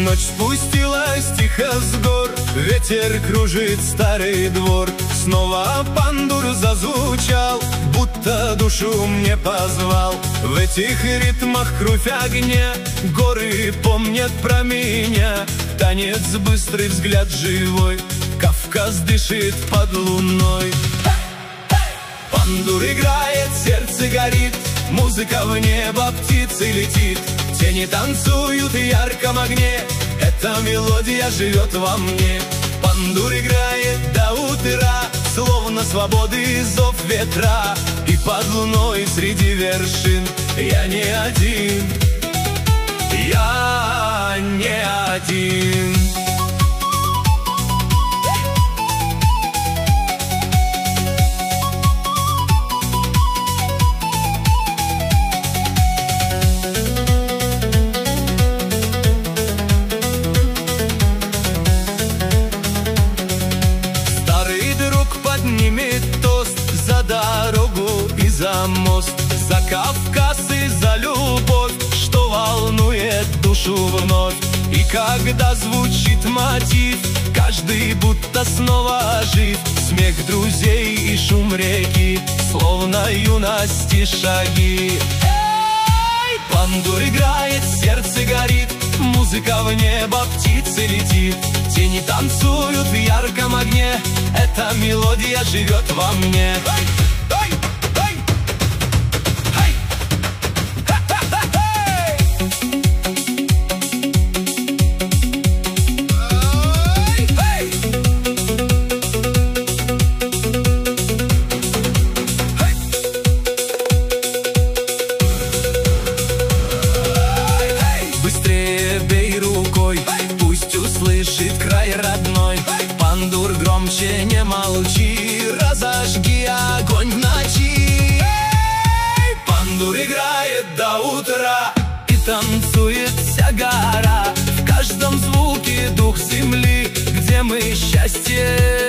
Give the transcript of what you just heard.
Ночь спустилась тихо с гор, ветер кружит старый двор. Снова пандур зазвучал, будто душу мне позвал. В этих ритмах кровь огня, горы помнят про меня. Танец быстрый, взгляд живой, Кавказ дышит под луной. Пандур играет, сердце горит, музыка в небо, птицы летит. Тени танцуют в ярком огне, эта мелодия живет во мне. Пандур играет до утра, словно свободы зов ветра. И под луной среди вершин я не один, я не один. Поднимет тост за дорогу и за мост, за Кавказ и за любовь, что волнует душу вновь. И когда звучит мотив, каждый будто снова жив. Смех друзей и шум реки, словно юности шаги. Эй! Пандур играет, сердце горит, музыка в небо, птицы летит. Тени танцуют в ярком огне, эта мелодия живет во мне. Быстрее бей рукой, пусть услышит край родной. Пандур, громче не молчи, разожги огонь в ночи. Пандур играет до утра, и танцует вся гора. В каждом звуке дух земли, где мы счастье